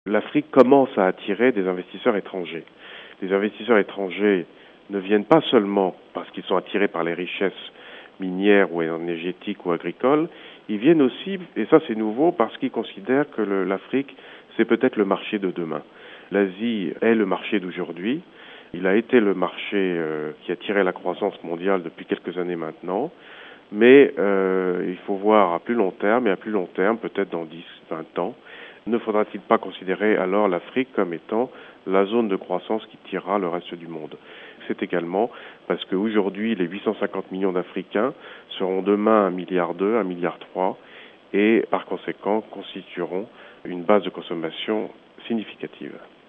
L'Afrique commence à attirer des investisseurs étrangers. Les investisseurs étrangers ne viennent pas seulement parce qu'ils sont attirés par les richesses minières ou énergétiques ou agricoles, ils viennent aussi, et ça c'est nouveau, parce qu'ils considèrent que l'Afrique, c'est peut-être le marché de demain. L'Asie est le marché d'aujourd'hui. Il a été le marché qui attirait la croissance mondiale depuis quelques années maintenant. Mais il faut voir à plus long terme, et à plus long terme, peut-être dans 10, 20 ans, ne faudra-t-il pas considérer alors l'Afrique comme étant la zone de croissance qui tirera le reste du monde? C'est également parce qu'aujourd'hui, les 850 millions d'Africains seront demain 1,2 milliard, 1,3 milliard, et par conséquent constitueront une base de consommation significative.